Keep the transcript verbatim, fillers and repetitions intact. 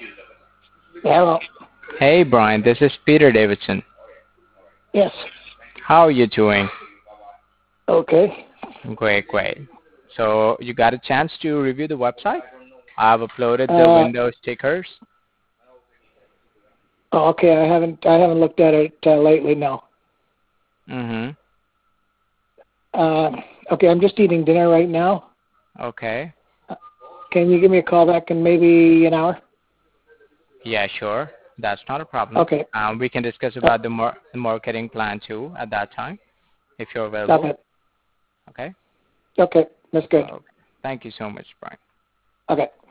Hello. Hey Brian, this is Peter Davidson. Yes. How are you doing? Okay. Great, great. So you got a chance to review the website? I've uploaded the Uh, window stickers. oh, okay. I haven't I haven't looked at it uh, lately. No. Mm-hmm. Uh, okay. I'm just eating dinner right now. Okay. Uh, Can you give me a call back in maybe an hour? Yeah, sure. That's not a problem. Okay. Um, we can discuss Uh, about the, mar- the marketing plan too at that time if you're available. okay. Okay. Okay. That's good. Okay. Thank you so much, Brian. Okay.